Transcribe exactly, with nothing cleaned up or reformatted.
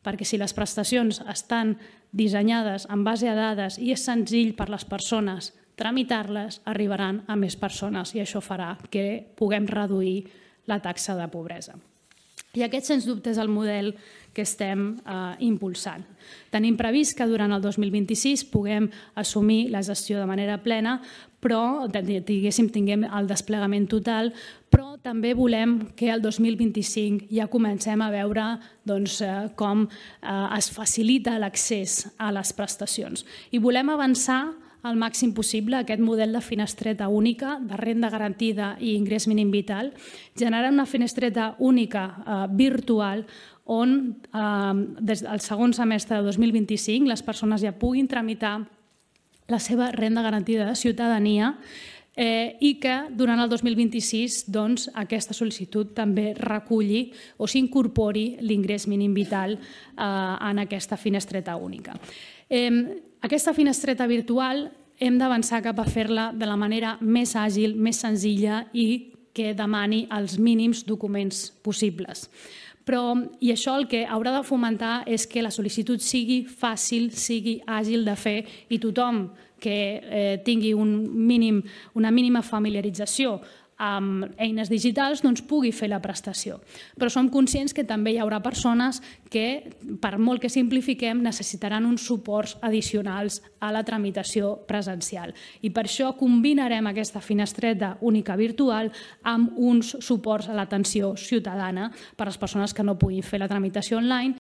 perquè si les prestacions estan dissenyades en base a dades i és senzill per les persones tramitar-les, arribaran a més persones i això farà que puguem reduir la taxa de pobresa. I aquest, sens dubte, és el model que estem impulsant. Tenim previst que durant el dos mil vint-i-sis puguem assumir la gestió de manera plena, però diguéssim, tinguem el desplegament total, però també volem que el dos mil vint-i-cinc ja comencem a veure com es facilita l'accés a les prestacions. I volem avançar al màxim possible aquest model de finestreta única, de renda garantida i ingrés mínim vital, generar una finestreta única virtual on des del segon semestre de dos mil vint-i-cinc les persones ja puguin tramitar la seva renda garantida de ciutadania i que durant el dos mil vint-i-sis aquesta sol·licitud també reculli o s'incorpori l'ingrés mínim vital en aquesta finestreta única. Aquesta finestreta virtual hem d'avançar cap a fer-la de la manera més àgil, més senzilla i que demani els mínims documents possibles. I això el que haurà de fomentar és que la sol·licitud sigui fàcil, sigui àgil de fer i tothom que tingui una mínima familiarització amb eines digitals pugui fer la prestació. Però som conscients que també hi haurà persones que, per molt que simplifiquem, necessitaran uns suports addicionals a la tramitació presencial. I per això combinarem aquesta finestreta única virtual amb uns suports a l'atenció ciutadana per a les persones que no puguin fer la tramitació online